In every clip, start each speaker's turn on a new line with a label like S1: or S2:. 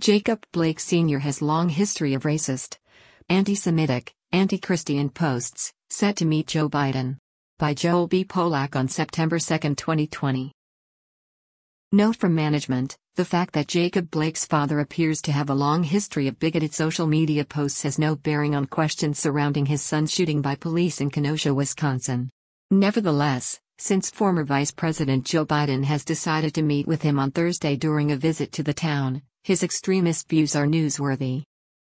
S1: Jacob Blake Sr. has long history of racist, anti-Semitic, anti-Christian posts, set to meet Joe Biden. By Joel B. Polak on September 2, 2020. Note from management: the fact that Jacob Blake's father appears to have a long history of bigoted social media posts has no bearing on questions surrounding his son's shooting by police in Kenosha, Wisconsin. Nevertheless, since former Vice President Joe Biden has decided to meet with him on Thursday during a visit to the town, his extremist views are newsworthy.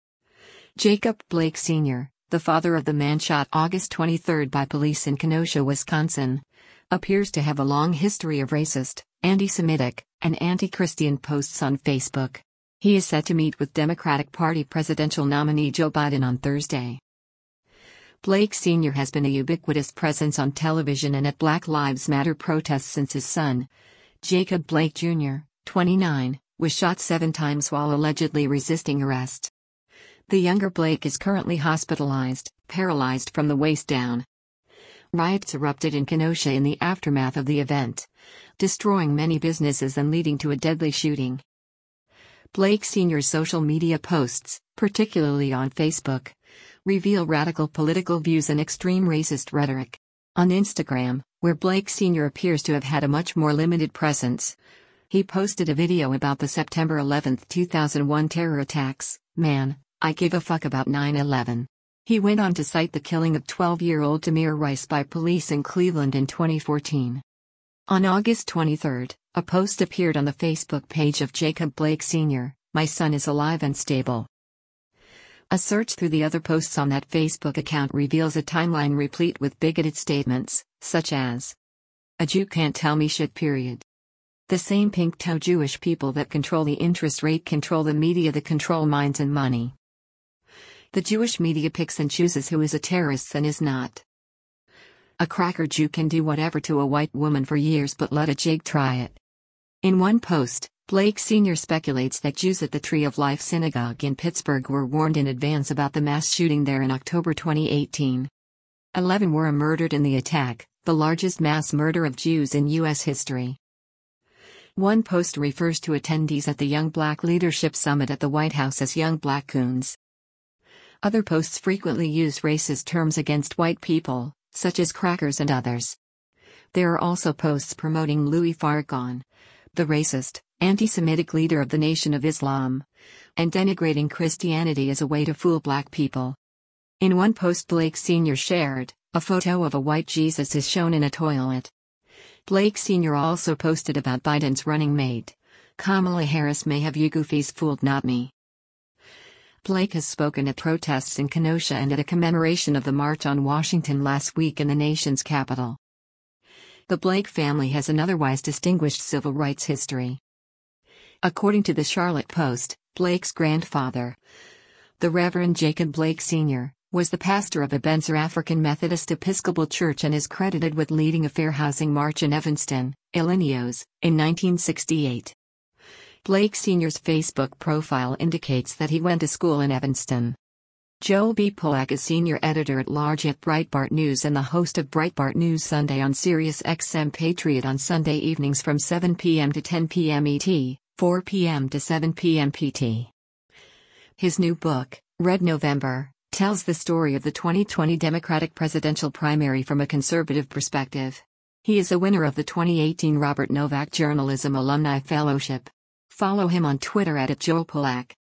S1: Jacob Blake Sr., the father of the man shot August 23 by police in Kenosha, Wisconsin, appears to have a long history of racist, anti-Semitic, and anti-Christian posts on Facebook. He is set to meet with Democratic Party presidential nominee Joe Biden on Thursday. Blake Sr. has been a ubiquitous presence on television and at Black Lives Matter protests since his son, Jacob Blake Jr., 29, was shot 7 times while allegedly resisting arrest. The younger Blake is currently hospitalized, paralyzed from the waist down. Riots erupted in Kenosha in the aftermath of the event, destroying many businesses and leading to a deadly shooting. Blake Sr.'s social media posts, particularly on Facebook, reveal radical political views and extreme racist rhetoric. On Instagram, where Blake Sr. appears to have had a much more limited presence, he posted a video about the September 11, 2001 terror attacks. "Man, I give a fuck about 9/11. He went on to cite the killing of 12-year-old Tamir Rice by police in Cleveland in 2014. On August 23, a post appeared on the Facebook page of Jacob Blake Sr., "My son is alive and stable." A search through the other posts on that Facebook account reveals a timeline replete with bigoted statements, such as, "A Jew can't tell me shit, period. The same pink-toe Jewish people that control the interest rate control the media that control minds and money. The Jewish media picks and chooses who is a terrorist and is not. A cracker Jew can do whatever to a white woman for years, but let a Jig try it." In one post, Blake Sr. speculates that Jews at the Tree of Life Synagogue in Pittsburgh were warned in advance about the mass shooting there in October 2018. 11 were murdered in the attack, the largest mass murder of Jews in U.S. history. One post refers to attendees at the Young Black Leadership Summit at the White House as young black coons. Other posts frequently use racist terms against white people, such as crackers and others. There are also posts promoting Louis Farrakhan, the racist, anti-Semitic leader of the Nation of Islam, and denigrating Christianity as a way to fool black people. In one post Blake Sr. shared, a photo of a white Jesus is shown in a toilet. Blake Sr. also posted about Biden's running mate, "Kamala Harris may have you goofies fooled, not me." Blake has spoken at protests in Kenosha and at a commemoration of the March on Washington last week in the nation's capital. The Blake family has an otherwise distinguished civil rights history. According to the Charlotte Post, Blake's grandfather, the Reverend Jacob Blake Sr., was the pastor of Ebenezer African Methodist Episcopal Church and is credited with leading a fair housing march in Evanston, Illinois, in 1968. Blake Sr.'s Facebook profile indicates that he went to school in Evanston. Joel B. Polak is senior editor-at-large at Breitbart News and the host of Breitbart News Sunday on Sirius XM Patriot on Sunday evenings from 7 p.m. to 10 p.m. ET, 4 p.m. to 7 p.m. PT. His new book, Red November, tells the story of the 2020 Democratic presidential primary from a conservative perspective. He is a winner of the 2018 Robert Novak Journalism Alumni Fellowship. Follow him on Twitter @JoelPolak.